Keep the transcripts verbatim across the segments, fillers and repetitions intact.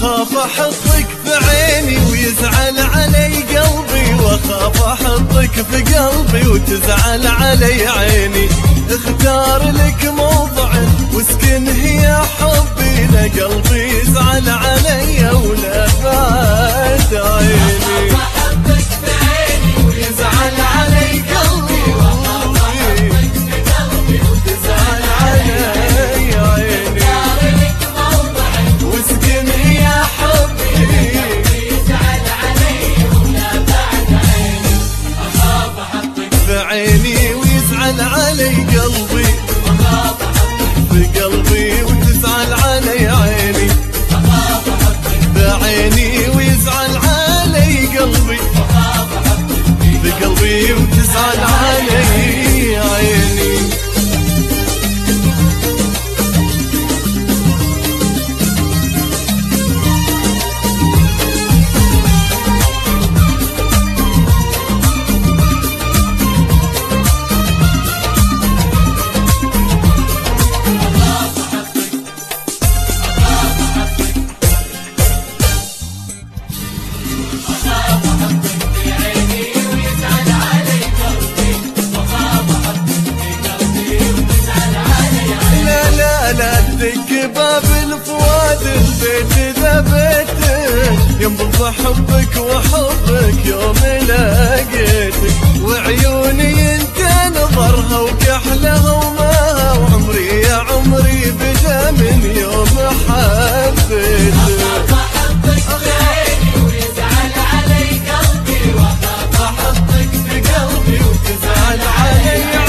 اخاف احطك في عيني ويزعل علي قلبي، واخاف احطك في قلبي وتزعل علي عيني. اختار لك موضع واسكن هي حبي، لا قلبي يزعل علي ولا بعد عيني. اخاف احطك في عيني ويزعل علي قلبي، واخاف احطك في قلبي وتزعل علي عيني. اختار لك موضع واسكن هي حبي، يزعل علي ولا بعد عيني. اخاف احطك في عيني ويزعل علي قلبي، اخاف احطك في قلبي وتزعل علي عيني. اخاف احطك في عيني ويزعل علي قلبي، اخاف احطك في قلبي وتزعل علي عيني. دق باب الفؤاد البيت ذا بيتك، ينبض حبك وحبك يوم لقيتك. وعيوني انت نظرها وكحلها وماها، وعمري يا عمري بدا من يوم حبيتك. اخاف احطك في عيني ويزعل علي قلبي، واخاف احطك في قلبي وتزعل علي عيني.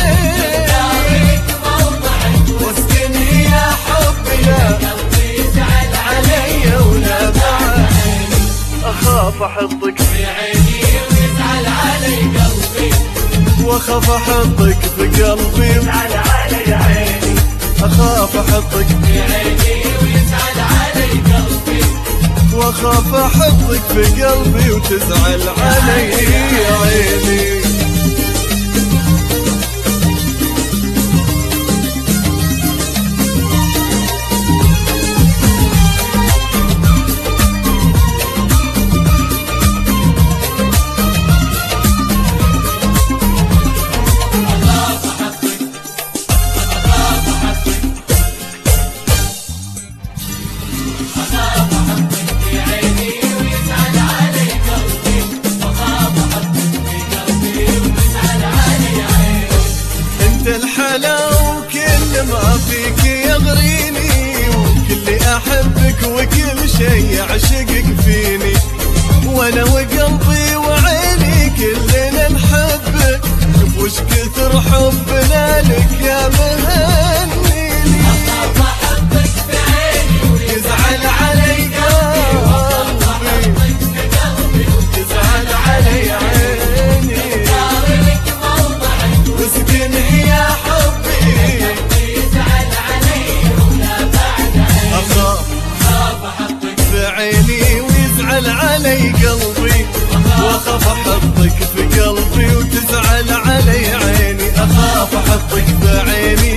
اخاف احطك في عيني ويزعل علي قلبي، واخاف احطك في قلبي يزعل علي عيني. اخاف احطك في عيني ويزعل علي قلبي، واخاف احطك في قلبي وتزعل علي عيني. وكل ما فيك يغريني، وكل احبك وكل شي يعشقك فيني. وانا وقلبي وعيني كلنا نحبك، شوف وش كثر حبنا لك يا مهنيني. اخاف احطك في عيني يزعل علي قلبي، في قلبي يزعل علي عيني. اختار لك موضع واسكن هي حبي، يزعل علي ولا بعد عيني. اخاف اخاف احطك في عيني ويزعل علي قلبي، واخاف احطك في قلبي وتزعل علي عيني. اخاف احطك في عيني